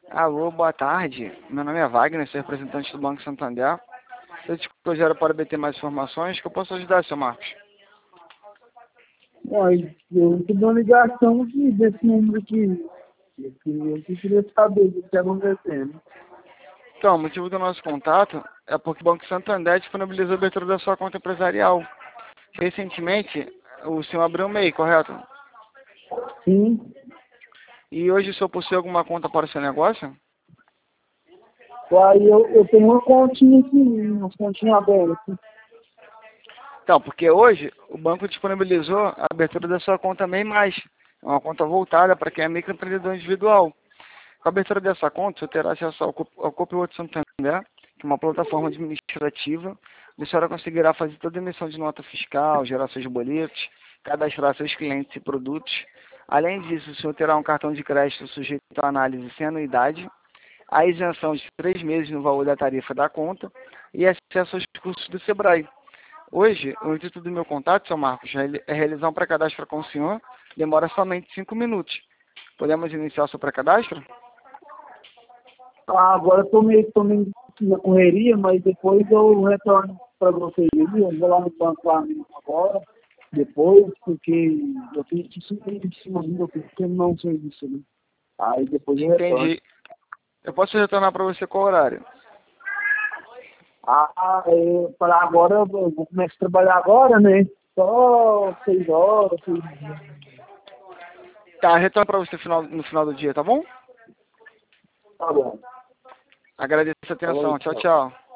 Alô, boa tarde. Meu nome é Wagner, sou representante do Banco Santander. Eu te considero para obter mais informações que eu posso ajudar, seu Marcos. Olha, eu tô dando ligação aqui desse número aqui. Eu queria saber o que está acontecendo. Então, o motivo do nosso contato é porque o Banco Santander disponibilizou a abertura da sua conta empresarial. Recentemente, o senhor abriu um MEI, correto? Sim, E hoje o senhor possui alguma conta para o seu negócio? aí eu tenho uma continha aqui, uma continha aberta. Então, porque hoje o banco disponibilizou a abertura da sua conta MEI+. É uma conta voltada para quem é microempreendedor individual. Com a abertura dessa conta, você terá acesso ao Copilot Santander, que é uma plataforma administrativa, onde a senhora conseguirá fazer toda a emissão de nota fiscal, gerar seus boletos, cadastrar seus clientes e produtos. Além disso, o senhor terá um cartão de crédito sujeito à análise sem anuidade, a isenção de 3 meses no valor da tarifa da conta e acesso aos cursos do Sebrae. Hoje, o intuito do meu contato, seu Marcos, é realizar um pré-cadastro com o senhor. Demora somente 5 minutos. Podemos iniciar o seu pré-cadastro? Agora tô meio aqui na correria, mas depois eu retorno para você aí. Eu vou lá no banco lá mesmo agora, depois, porque eu tenho que subir de cima ainda, eu tenho que terminar um serviço ali. Aí depois eu retorno. Entendi. Eu posso retornar para você qual horário? Para agora, eu vou começar a trabalhar agora, né? Só 6 horas, 6 horas. Tá, retorno para você no final do dia, tá bom? Tá bom. Agradeço a atenção. Falou, Tchau, tchau. tchau.